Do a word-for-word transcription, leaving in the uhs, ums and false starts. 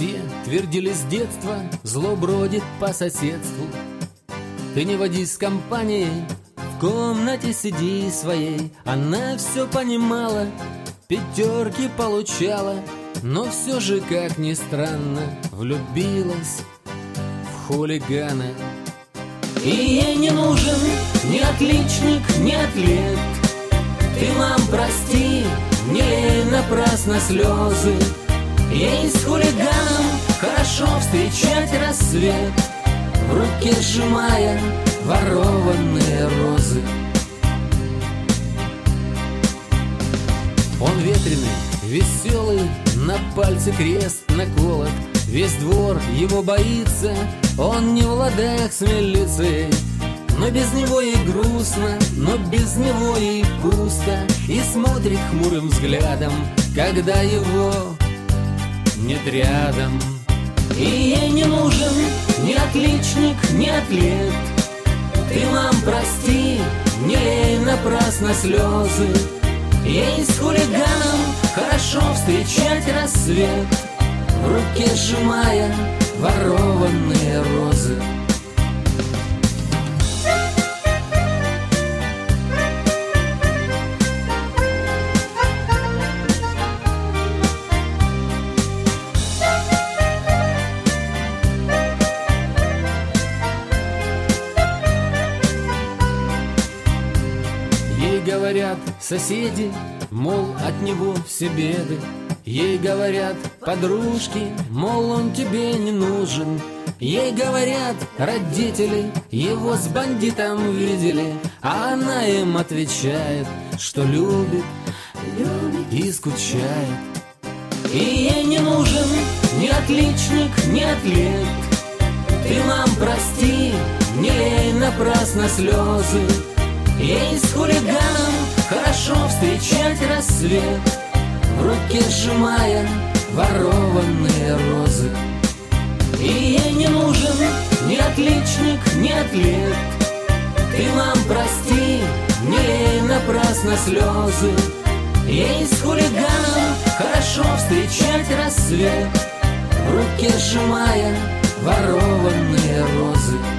Все твердили с детства, зло бродит по соседству. Ты не водись с компанией, в комнате сиди своей. Она все понимала, пятерки получала, но все же, как ни странно, влюбилась в хулигана. И ей не нужен ни отличник, ни атлет. Ты, мам, прости, не лей напрасно слезы. Ей с хулиганом хорошо встречать рассвет, в руке сжимая ворованные розы. Он ветреный, веселый, на пальце крест наколот. Весь двор его боится, он не в ладах с милицией. Но без него ей грустно, но без него ей пусто. И смотрит хмурым взглядом, когда его нет рядом. И ей не нужен ни отличник, ни атлет. Ты, мам, прости, не лей напрасно слезы. Ей с хулиганом хорошо встречать рассвет, в руке сжимая ворованные розы. Говорят соседи, мол, от него все беды. Ей говорят подружки, мол, он тебе не нужен. Ей говорят родители, его с бандитом видели. А она им отвечает, что любит, любит и скучает. И ей не нужен ни отличник, ни атлет. Ты, мам, прости, не лей напрасно слезы. Ей с хулиганом хорошо встречать рассвет, в руке сжимая ворованные розы. И ей не нужен ни отличник, ни атлет. Ты, мам, прости, не лей напрасно слезы. Ей с хулиганом хорошо встречать рассвет, в руке сжимая ворованные розы.